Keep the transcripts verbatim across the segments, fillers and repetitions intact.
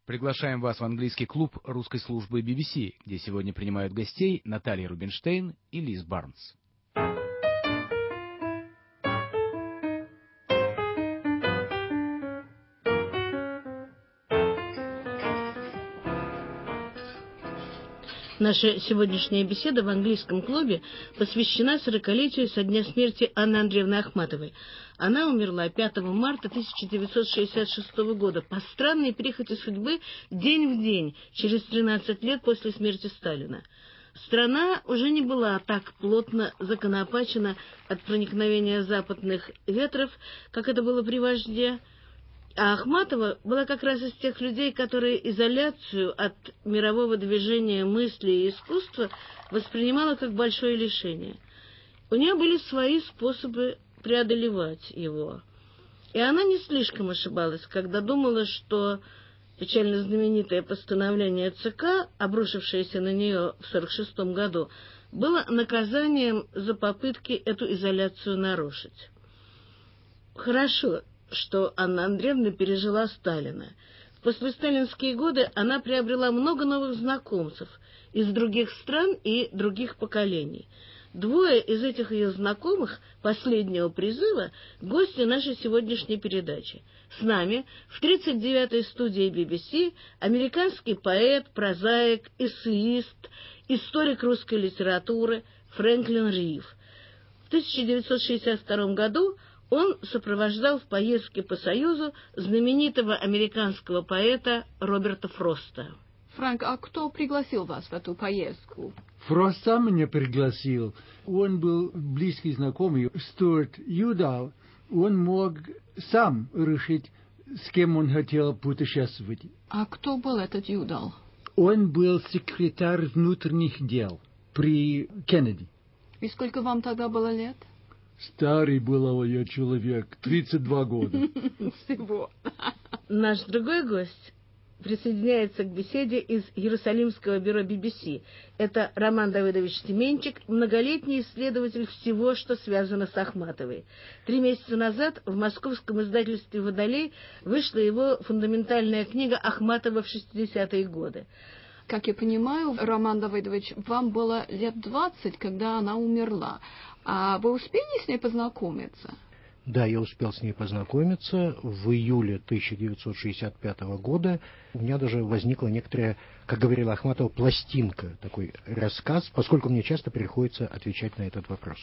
Приглашаем вас в английский клуб русской службы би би си, где сегодня принимают гостей Наталья Рубинштейн и Лиз Барнс. Наша сегодняшняя беседа в английском клубе посвящена сорокалетию со дня смерти Анны Андреевны Ахматовой. Она умерла пятого марта тысяча девятьсот шестьдесят шестого года по странной прихоти судьбы день в день, через тринадцать лет после смерти Сталина. Страна уже не была так плотно законопачена от проникновения западных ветров, как это было при вожде. А Ахматова была как раз из тех людей, которые изоляцию от мирового движения мысли и искусства воспринимала как большое лишение. У нее были свои способы преодолевать его. И она не слишком ошибалась, когда думала, что печально знаменитое постановление ЦК, обрушившееся на нее в сорок шестом году, было наказанием за попытки эту изоляцию нарушить. Хорошо, что Анна Андреевна пережила Сталина. В послесталинские годы она приобрела много новых знакомцев из других стран и других поколений. Двое из этих ее знакомых последнего призыва – гости нашей сегодняшней передачи. С нами в тридцать девятой студии би би си американский поэт, прозаик, эссеист, историк русской литературы Фрэнклин Рив. В тысяча девятьсот шестьдесят втором году он сопровождал в поездке по Союзу знаменитого американского поэта Роберта Фроста. Фрэнк, а кто пригласил вас в эту поездку? Фрост сам меня пригласил. Он был близкий знакомый, Стюарт Юдал. Он мог сам решить, с кем он хотел путешествовать. А кто был этот Юдал? Он был секретарь внутренних дел при Кеннеди. И сколько вам тогда было лет? Старый был я человек, тридцать два года. Всего. Наш другой гость присоединяется к беседе из Иерусалимского бюро би би си. Это Роман Давыдович Тименчик, многолетний исследователь всего, что связано с Ахматовой. Три месяца назад в московском издательстве «Водолей» вышла его фундаментальная книга «Ахматова в шестидесятые годы». Как я понимаю, Роман Давыдович, вам было лет двадцать, когда она умерла. А вы успели с ней познакомиться? Да, я успел с ней познакомиться в июле тысяча девятьсот шестьдесят пятого года. У меня даже возникла некоторая, как говорила Ахматова, пластинка, такой рассказ, поскольку мне часто приходится отвечать на этот вопрос.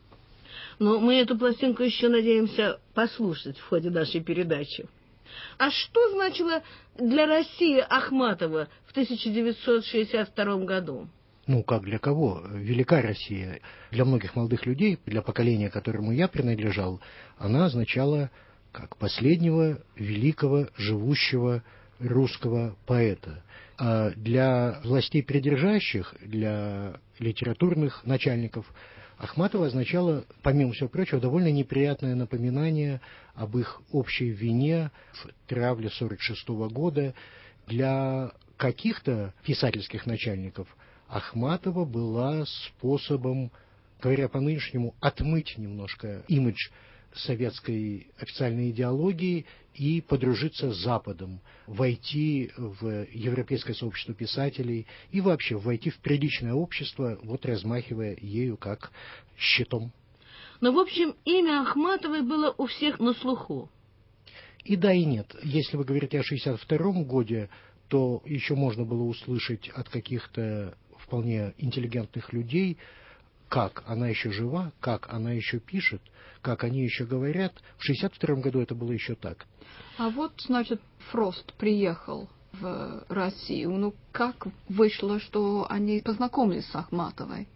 Но мы эту пластинку еще надеемся послушать в ходе нашей передачи. А что значило для России Ахматова в тысяча девятьсот шестьдесят втором году? Ну, как для кого? Велика Россия. Для многих молодых людей, для поколения, которому я принадлежал, она означала как последнего великого живущего русского поэта. А для властей придержащих, для литературных начальников, Ахматова означала, помимо всего прочего, довольно неприятное напоминание об их общей вине в травле сорок шестого года. Для каких-то писательских начальников Ахматова была способом, говоря по-нынешнему, отмыть немножко имидж советской официальной идеологии и подружиться с Западом, войти в европейское сообщество писателей и вообще войти в приличное общество, вот размахивая ею как щитом. Но, в общем, имя Ахматовой было у всех на слуху. И да, и нет. Если вы говорите о шестьдесят втором годе, то еще можно было услышать от каких-то вполне интеллигентных людей, как она еще жива, как она еще пишет, как они еще говорят. В шестьдесят втором году это было еще так. А вот, значит, Фрост приехал в Россию. Ну, как вышло, что они познакомились с Ахматовой?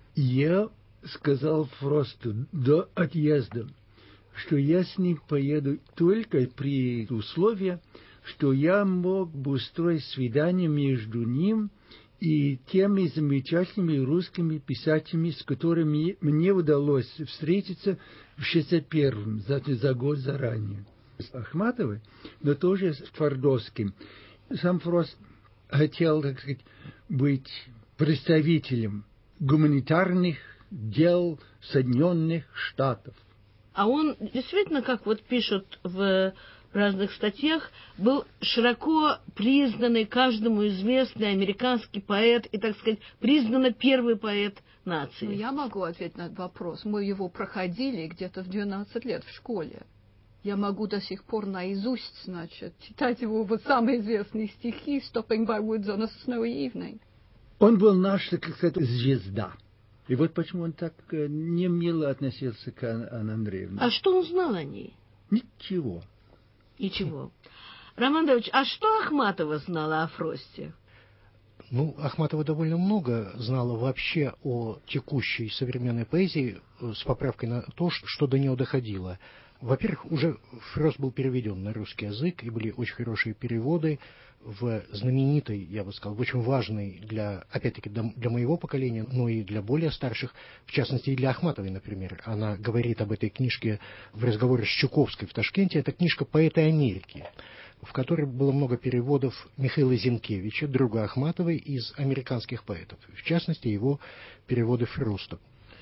Я сказал Фросту до отъезда, что я с ним поеду только при условии, что я мог бы устроить свидание между ним и теми замечательными русскими писателями, с которыми мне удалось встретиться в шестьдесят первом, за, за год заранее. С Ахматовой, но тоже с Твардовским. Сам Фрост хотел, так сказать, быть представителем гуманитарных дел Соединенных Штатов. А он действительно, как вот пишут в разных статьях, был широко признанный, каждому известный американский поэт и, так сказать, признанно первый поэт нации. Ну, я могу ответить на этот вопрос. Мы его проходили где-то в двенадцать лет в школе. Я могу до сих пор наизусть, значит, читать его вот самые известные стихи «Stopping by woods on a snowy evening». Он был наш, так сказать, звезда. И вот почему он так не мило относился к Анне Андреевне. А что он знал о ней? Ничего. Ничего. Роман Давыдович, а что Ахматова знала о Фросте? Ну, Ахматова довольно много знала вообще о текущей современной поэзии, с поправкой на то, что до нее доходило. Во-первых, уже Фрост был переведен на русский язык, и были очень хорошие переводы в знаменитой, я бы сказал, в очень важной для, опять-таки, для моего поколения, но и для более старших, в частности, и для Ахматовой, например. Она говорит об этой книжке в разговоре с Чуковской в Ташкенте. Это книжка «Поэты Америки», в которой было много переводов Михаила Зинкевича, друга Ахматовой, из американских поэтов, в частности, его переводы Фроста.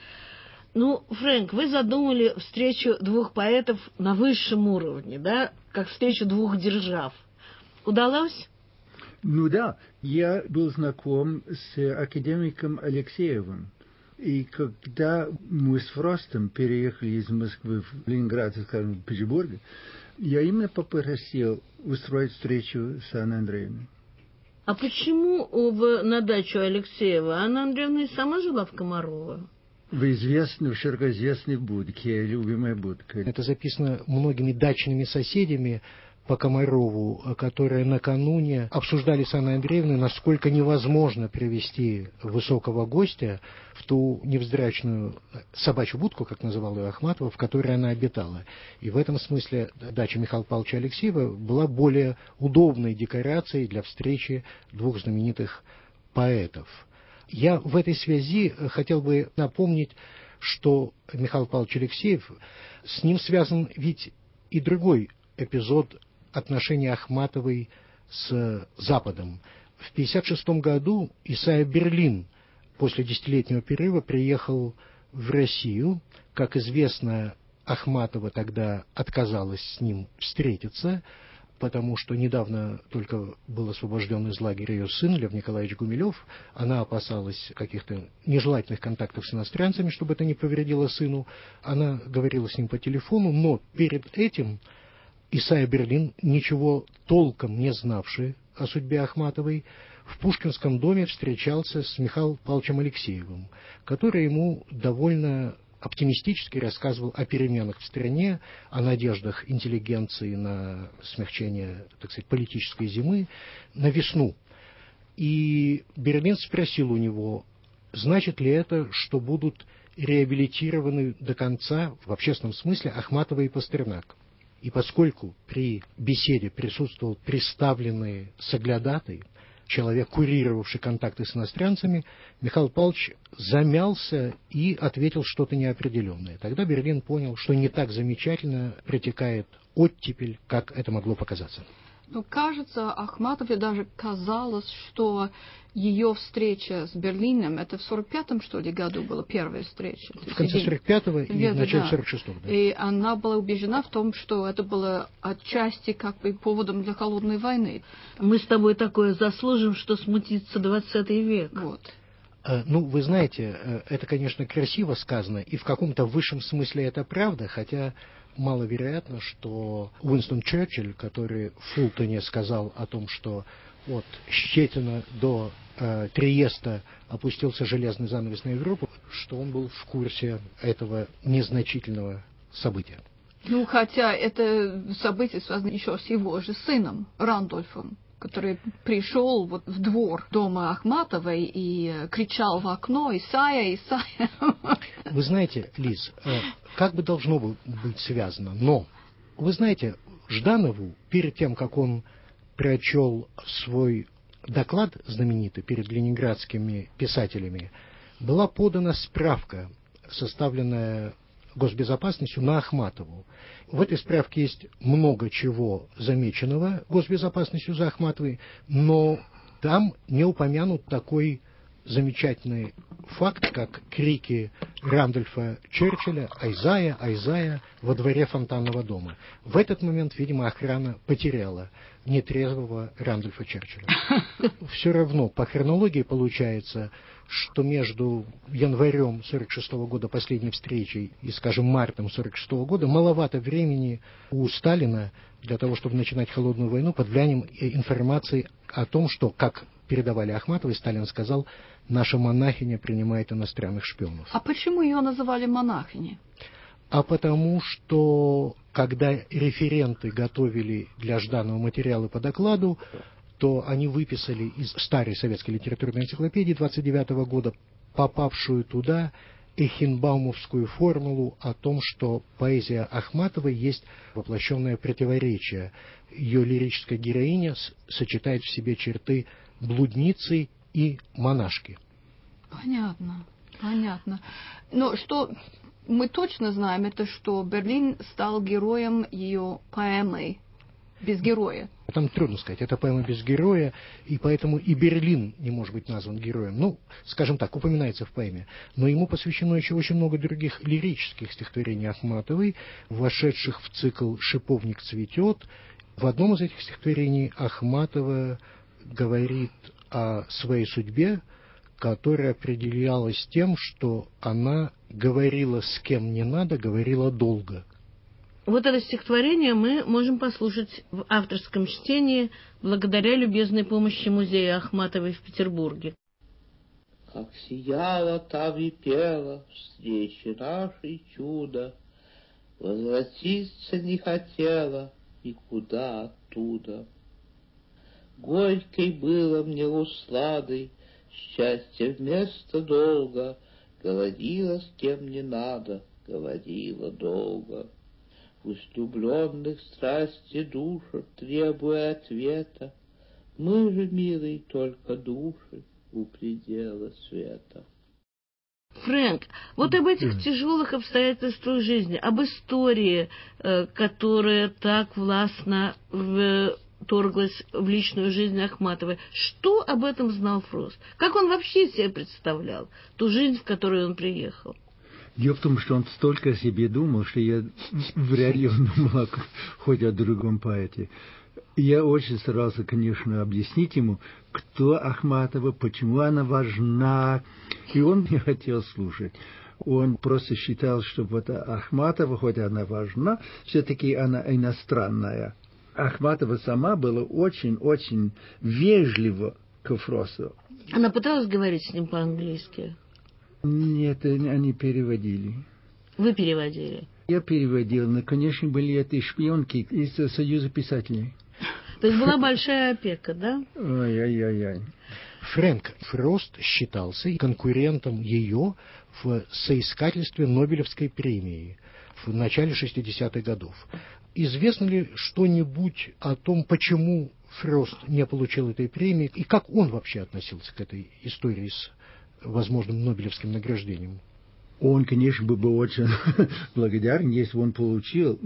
Ну, Фрэнк, вы задумали встречу двух поэтов на высшем уровне, да, как встречу двух держав. Удалось? Ну да, я был знаком с академиком Алексеевым. И когда мы с Фростом переехали из Москвы в Ленинград, скажем, в Петербург, я именно попросил устроить встречу с Анной Андреевной. А почему в, на дачу Алексеева Анна Андреевна и сама жила в Комарово? В известной, в широко известной будке, любимая будка. Это записано многими дачными соседями по Комарову, которые накануне обсуждали с Анной Андреевной, насколько невозможно привести высокого гостя в ту невзрачную собачью будку, как называла ее Ахматова, в которой она обитала. И в этом смысле дача Михаила Павловича Алексеева была более удобной декорацией для встречи двух знаменитых поэтов. Я в этой связи хотел бы напомнить, что Михаил Павлович Алексеев, с ним связан ведь и другой эпизод отношений Ахматовой с Западом. В тысяча девятьсот пятьдесят шестом году Исайя Берлин после десятилетнего перерыва приехал в Россию. Как известно, Ахматова тогда отказалась с ним встретиться, потому что недавно только был освобожден из лагеря ее сын Лев Николаевич Гумилев. Она опасалась каких-то нежелательных контактов с иностранцами, чтобы это не повредило сыну. Она говорила с ним по телефону, но перед этим Исайя Берлин, ничего толком не знавший о судьбе Ахматовой, в Пушкинском доме встречался с Михаилом Павловичем Алексеевым, который ему довольно оптимистически рассказывал о переменах в стране, о надеждах интеллигенции на смягчение, так сказать, политической зимы, на весну. И Берлин спросил у него, значит ли это, что будут реабилитированы до конца, в общественном смысле, Ахматова и Пастернак. И поскольку при беседе присутствовал представленный соглядатай, человек, курировавший контакты с иностранцами, Михаил Павлович замялся и ответил что-то неопределенное. Тогда Берлин понял, что не так замечательно протекает оттепель, как это могло показаться. Ну, кажется, Ахматове даже казалось, что ее встреча с Берлином, это в сорок пятом, что ли, году была первая встреча? В конце сорок пятого и в начале сорок шестого. Да. И она была убеждена в том, что это было отчасти как бы поводом для холодной войны. Мы с тобой такое заслужим, что смутится двадцатый век. Вот. Ну, вы знаете, это, конечно, красиво сказано, и в каком-то высшем смысле это правда, хотя маловероятно, что Уинстон Черчилль, который в Фултоне сказал о том, что от Щетина до э, Триеста опустился железный занавес на Европу, что он был в курсе этого незначительного события. Ну, хотя это событие связано еще с его же сыном, Рандольфом, который пришел вот в двор дома Ахматовой и кричал в окно «Исайя, Исайя!». Вы знаете, Лиз, как бы должно быть связано, но, вы знаете, Жданову, перед тем, как он прочел свой доклад знаменитый перед ленинградскими писателями, была подана справка, составленная госбезопасностью на Ахматову. В этой справке есть много чего замеченного госбезопасностью за Ахматовой, но там не упомянут такой замечательный факт, как крики Рэндольфа Черчилля «Айзая! Айзая!» во дворе фонтанного дома. В этот момент, видимо, охрана потеряла нетрезвого Рэндольфа Черчилля. Все равно, по хронологии получается, что между январем сорок шестого года, последней встречей, и, скажем, мартом сорок шестого года маловато времени у Сталина для того, чтобы начинать холодную войну под влиянием информации о том, что, как передавали Ахматовой, Сталин сказал: наша монахиня принимает иностранных шпионов. А почему ее называли монахиней? А потому что, когда референты готовили для Жданова материалы по докладу, то они выписали из старой советской литературной энциклопедии двадцать девятого года попавшую туда эхенбаумовскую формулу о том, что поэзия Ахматовой есть воплощенное противоречие. Ее лирическая героиня сочетает в себе черты блудницы и монашки. Понятно, понятно. Но что мы точно знаем, это что Берлин стал героем ее поэмы без героя. Там трудно сказать, это поэма без героя, и поэтому и Берлин не может быть назван героем. Ну, скажем так, упоминается в поэме. Но ему посвящено еще очень много других лирических стихотворений Ахматовой, вошедших в цикл «Шиповник цветет». В одном из этих стихотворений Ахматова говорит о своей судьбе, которая определялась тем, что она говорила с кем не надо, говорила долго. Вот это стихотворение мы можем послушать в авторском чтении благодаря любезной помощи Музея Ахматовой в Петербурге. Как сияла там и пела встречи нашей чудо, возвратиться не хотела никуда оттуда. Горькой было мне усладой, счастье вместо долга, говорила с кем не надо, говорила долго. Пусть влюбленных страсти душат, требуя ответа, мы же, милые, только души у предела света. Фрэнк, вот об этих тяжелых обстоятельствах жизни, об истории, которая так властно вторглась в личную жизнь Ахматовой, что об этом знал Фрост? Как он вообще себе представлял ту жизнь, в которую он приехал? Дело в том, что он столько о себе думал, что я вряд ли он думал хоть о другом поэте. Я очень старался, конечно, объяснить ему, кто Ахматова, почему она важна, и он не хотел слушать. Он просто считал, что вот Ахматова, хоть она важна, все-таки она иностранная. Ахматова сама была очень-очень вежлива к Фросту. Она пыталась говорить с ним по-английски? Нет, они переводили. Вы переводили? Я переводил, но, конечно, были эти шпионки из Союза писателей. То есть была большая опека, да? Ой-ой-ой. Фрэнк Фрост считался конкурентом ее в соискательстве Нобелевской премии в начале шестидесятых годов. Известно ли что-нибудь о том, почему Фрост не получил этой премии, и как он вообще относился к этой истории с возможным Нобелевским награждением? Он, конечно, был бы очень благодарен, если бы он получил,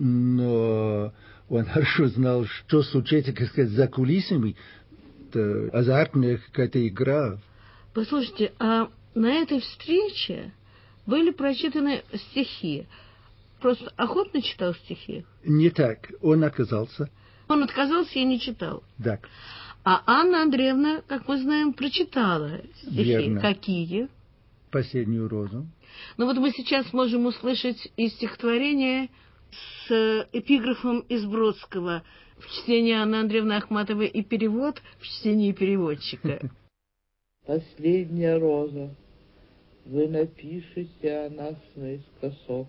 но он хорошо знал, что случается, как сказать, за кулисами. Это азартная какая-то игра. Послушайте, а на этой встрече были прочитаны стихи. Просто охотно читал стихи? Не так. Он отказался. Он отказался и не читал? Так. А Анна Андреевна, как мы знаем, прочитала стихи. Верно. Какие? «Последнюю розу». Ну вот мы сейчас можем услышать из стихотворения с эпиграфом из Бродского в чтении Анны Андреевны Ахматовой и перевод в чтении переводчика. Последняя роза, вы напишите о нас наискосок.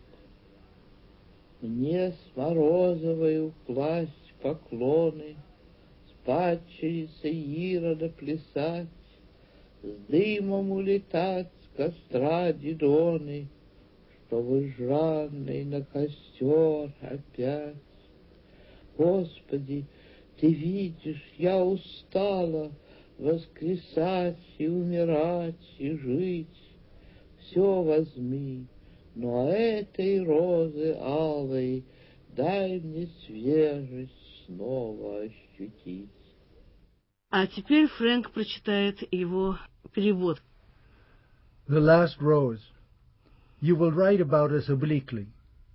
Мне с Морозовою класть поклоны, с падчерицей Ирода плясать, с дымом улетать с костра Дидоны, чтобы жранный на костер опять. Господи, ты видишь, я устала воскресать и умирать и жить. Все возьми, но этой розы алой дай мне свежесть снова ощутить. А теперь Фрэнк прочитает его перевод. the last rose. You will write about us obliquely.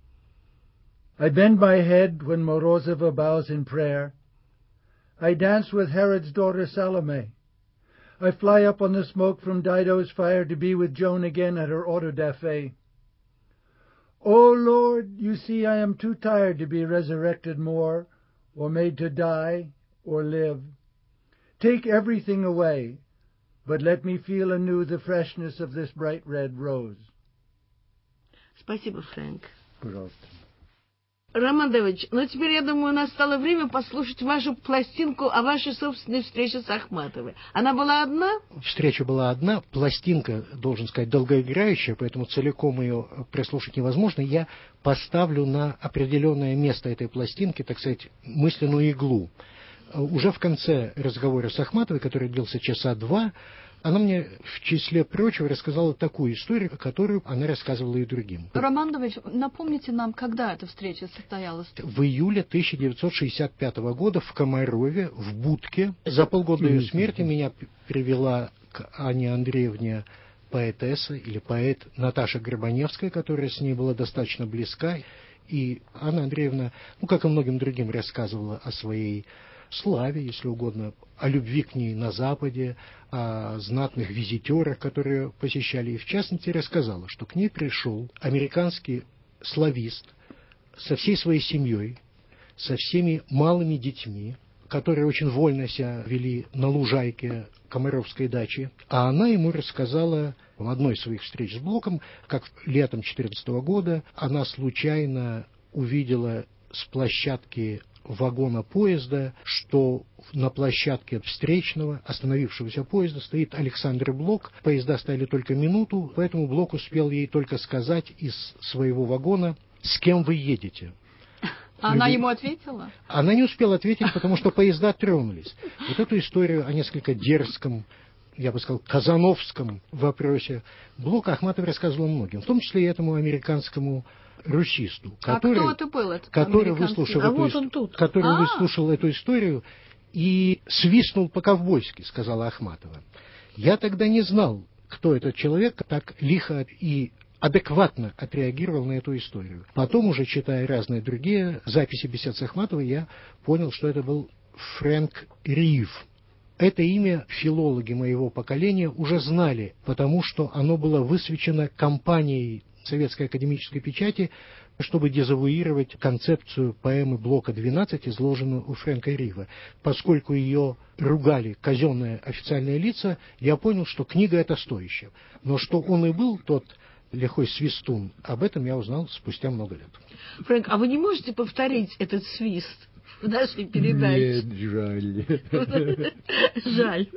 I bend my head when Morozova bows in prayer. I dance with Herod's daughter Salome. I fly up on the smoke from Dido's fire to be with Joan again at her auto-da-fe. O Lord, you see I am too tired to be resurrected more, or made to die, or live. Take everything away, but let me feel anew the freshness of this bright red rose. Спасибо, Фрэнк. Пожалуйста. Роман Давыдович, ну теперь, я думаю, настало время послушать вашу пластинку о вашей собственной встрече с Ахматовой. Она была одна? Встреча была одна, пластинка, должен сказать, долгоиграющая, поэтому целиком ее прослушать невозможно. Я поставлю на определенное место этой пластинки, так сказать, мысленную иглу. Уже в конце разговора с Ахматовой, который длился часа два, она мне, в числе прочего, рассказала такую историю, которую она рассказывала и другим. Роман Давыдович, напомните нам, когда эта встреча состоялась? В июле тысяча девятьсот шестьдесят пятого года в Комарове, в будке. За полгода до ее смерти меня привела к Анне Андреевне поэтесса или поэт Наташа Горбаневская, которая с ней была достаточно близка. И Анна Андреевна, ну, как и многим другим, рассказывала о своей славе, если угодно, о любви к ней на Западе, о знатных визитерах, которые посещали. И в частности рассказала, что к ней пришел американский славист со всей своей семьей, со всеми малыми детьми, которые очень вольно себя вели на лужайке Комаровской дачи. А она ему рассказала в одной из своих встреч с Блоком, как летом две тысячи четырнадцатого года она случайно увидела с площадки вагона поезда, что на площадке встречного, остановившегося поезда стоит Александр Блок. Поезда стояли только минуту, поэтому Блок успел ей только сказать из своего вагона: «С кем вы едете?» А она ему ответила? Она не успела ответить, потому что поезда тронулись. Вот эту историю о несколько дерзком, я бы сказал, казановском вопросе Блок Ахматов рассказывал многим, в том числе и этому американскому русисту, который, а кто это был, этот который, выслушал, а эту, вот он тут. который А. выслушал эту историю и свистнул по-ковбойски, сказала Ахматова. Я тогда не знал, кто этот человек, так лихо и адекватно отреагировал на эту историю. Потом, уже читая разные другие записи бесед с Ахматовой, я понял, что это был Фрэнк Рив. Это имя филологи моего поколения уже знали, потому что оно было высвечено компанией Советской академической печати, чтобы дезавуировать концепцию поэмы Блока двенадцать, изложенную у Фрэнка Рива. Поскольку ее ругали казенные официальные лица, я понял, что книга эта стоящая. Но что он и был тот лихой свистун, об этом я узнал спустя много лет. Фрэнк, а вы не можете повторить этот свист в нашей передаче? Нет, жаль. Жаль.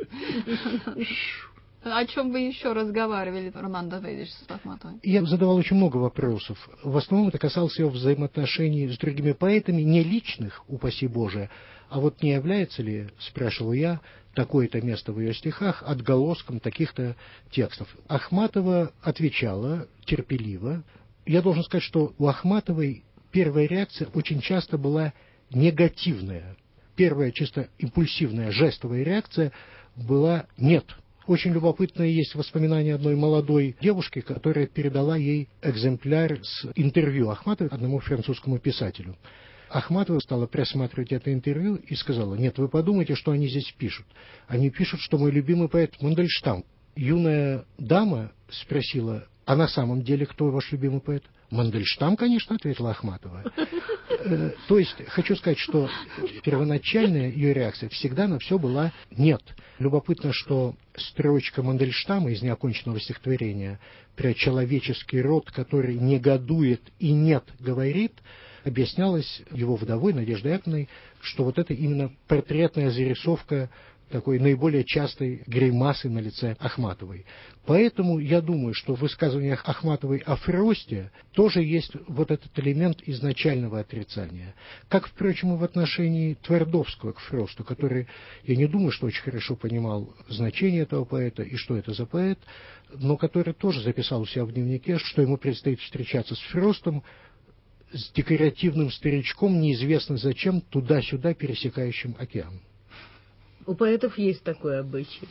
О чем вы еще разговаривали, Роман Давыдович, с Ахматовой? Я задавал очень много вопросов. В основном это касалось ее взаимоотношений с другими поэтами, не личных, упаси Боже, а вот не является ли, спрашивал я, такое-то место в ее стихах отголоском таких-то текстов. Ахматова отвечала терпеливо. Я должен сказать, что у Ахматовой первая реакция очень часто была негативная. Первая чисто импульсивная жестовая реакция была «нет». Очень любопытное есть воспоминание одной молодой девушки, которая передала ей экземпляр с интервью Ахматовой одному французскому писателю. Ахматова стала просматривать это интервью и сказала: «Нет, вы подумайте, что они здесь пишут. Они пишут, что мой любимый поэт Мандельштам». Юная дама спросила: «А на самом деле кто ваш любимый поэт?» «Мандельштам, конечно», — ответила Ахматова. Э, то есть, хочу сказать, что первоначальная ее реакция всегда на все была «нет». Любопытно, что строчка Мандельштама из неоконченного стихотворения про человеческий род, который негодует и «нет» говорит, объяснялась его вдовой Надеждой Яковлевной, что вот это именно портретная зарисовка такой наиболее частой гримасы на лице Ахматовой. Поэтому я думаю, что в высказываниях Ахматовой о Фросте тоже есть вот этот элемент изначального отрицания. Как, впрочем, и в отношении Твардовского к Фросту, который, я не думаю, что очень хорошо понимал значение этого поэта и что это за поэт, но который тоже записал у себя в дневнике, что ему предстоит встречаться с Фростом, с декоративным старичком, неизвестно зачем, туда-сюда пересекающим океан. У поэтов есть такой обычай.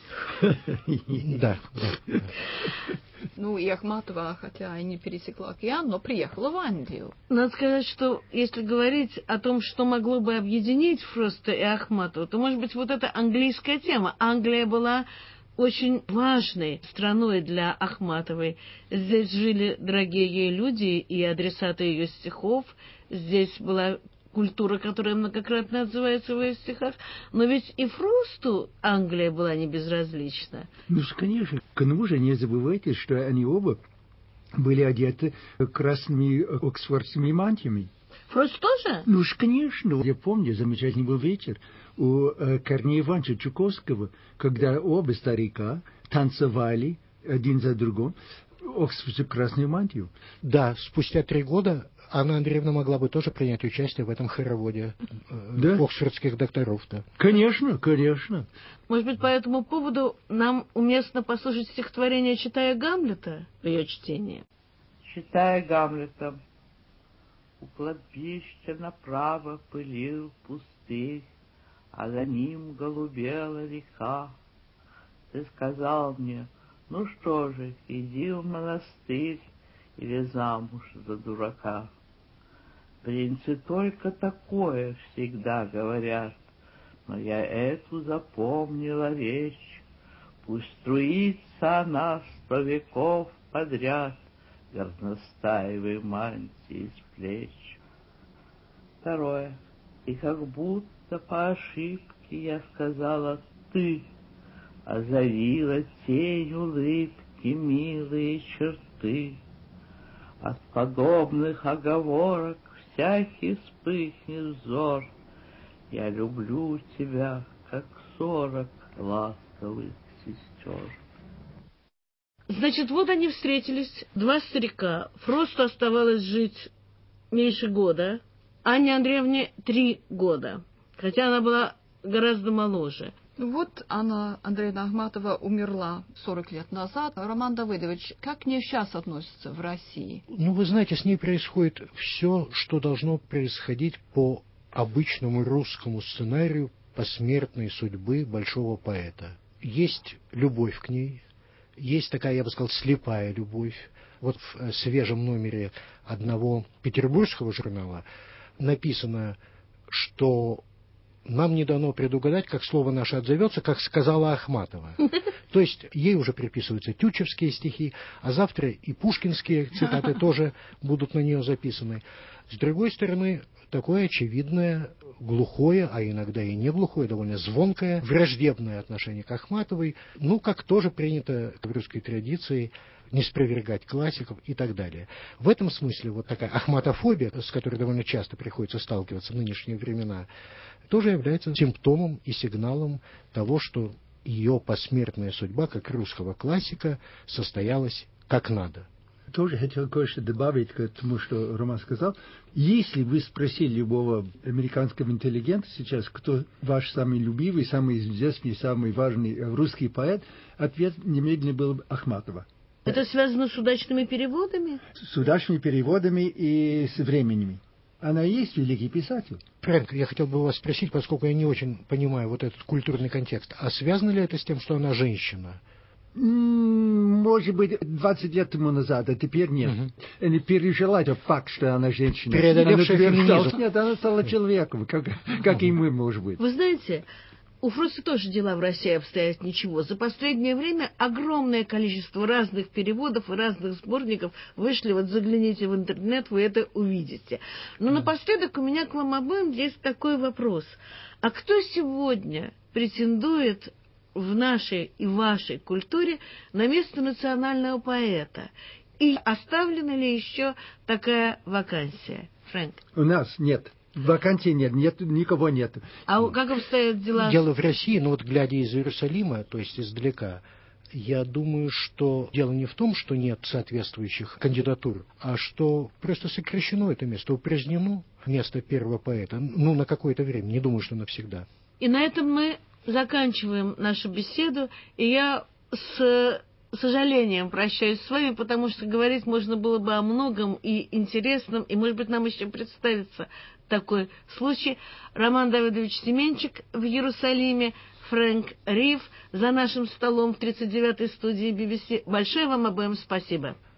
Да. Ну, и Ахматова, хотя и не пересекла океан, но приехала в Англию. Надо сказать, что если говорить о том, что могло бы объединить Фроста и Ахматову, то, может быть, вот эта английская тема. Англия была очень важной страной для Ахматовой. Здесь жили дорогие ей люди и адресаты ее стихов. Здесь была культура, которая многократно отзывается в ее стихах. Но ведь и Фросту Англия была не безразлична. Ну, конечно. К тому же не забывайте, что они оба были одеты красными оксфордскими мантиями. Фрост тоже? Ну уж, конечно. Я помню, замечательный был вечер у э, Корнея Ивановича Чуковского, когда оба старика танцевали один за другим оксфордскую красную мантию. Да, спустя три года Анна Андреевна могла бы тоже принять участие в этом хороводе э, да? оксфордских докторов-то. Конечно, конечно. Может быть, по этому поводу нам уместно послушать стихотворение, читая Гамлета, в ее чтении? Читая Гамлета, у кладбища направо пылил пустырь, а за ним голубела река. Ты сказал мне, ну что же, иди в монастырь или замуж за дурака. Принцы только такое всегда говорят, но я эту запомнила речь. Пусть струится она сто веков подряд горностаевой мантии с плеч. Второе. И как будто по ошибке я сказала «ты», озарила тень улыбки милые черты. От подобных оговорок всякий вспыхнет взор. Я люблю тебя, как сорок ласковых сестер. Значит, вот они встретились, два старика. Фросту оставалось жить меньше года, Анне Андреевне три года, хотя она была гораздо моложе. Вот Анна Андреевна Ахматова умерла сорок лет назад. Роман Давыдович, как к ней сейчас относятся в России? Ну, вы знаете, с ней происходит все, что должно происходить по обычному русскому сценарию посмертной судьбы большого поэта. Есть любовь к ней, есть такая, я бы сказал, слепая любовь. Вот в свежем номере одного петербургского журнала написано, что нам не дано предугадать, как слово наше отзовется, как сказала Ахматова. То есть ей уже приписываются тютчевские стихи, а завтра и пушкинские цитаты тоже будут на нее записаны. С другой стороны, такое очевидное, глухое, а иногда и не глухое, довольно звонкое, враждебное отношение к Ахматовой, ну, как тоже принято в русской традиции, не спровергать классиков и так далее. В этом смысле вот такая ахматофобия, с которой довольно часто приходится сталкиваться в нынешние времена, тоже является симптомом и сигналом того, что ее посмертная судьба, как русского классика, состоялась как надо. Тоже хотел кое-что добавить к тому, что Роман сказал. Если вы спросили любого американского интеллигента сейчас, кто ваш самый любимый, самый известный, самый важный русский поэт, ответ немедленно был Ахматова. Это связано с удачными переводами? С удачными переводами и с временем. Она и есть великий писатель. Фрэнк, я хотел бы вас спросить, поскольку я не очень понимаю вот этот культурный контекст, а связано ли это с тем, что она женщина? Может быть, двадцать лет тому назад, а теперь нет. Угу. Она пережила этот факт, что она женщина. Преодолевшая феминизм. Нет, она стала человеком, как, как угу. и мы, может быть. Вы знаете, у Фроста тоже дела в России обстоят ничего. За последнее время огромное количество разных переводов и разных сборников вышли. Вот загляните в интернет, вы это увидите. Но напоследок у меня к вам обоим есть такой вопрос. А кто сегодня претендует в нашей и вашей культуре на место национального поэта? И оставлена ли еще такая вакансия? Фрэнк? У нас нет. Вакансий нет, нет, никого нет. А как обстоят дела? Дело в России, но вот глядя из Иерусалима, то есть издалека, я думаю, что дело не в том, что нет соответствующих кандидатур, а что просто сокращено это место, упразднено место первого поэта, ну, на какое-то время, не думаю, что навсегда. И на этом мы заканчиваем нашу беседу, и я с сожалением прощаюсь с вами, потому что говорить можно было бы о многом и интересном, и, может быть, нам еще представится такой случай. Роман Давыдович Семенчик в Иерусалиме, Фрэнк Рив за нашим столом в тридцать девятой студии би би си. Большое вам обоим спасибо.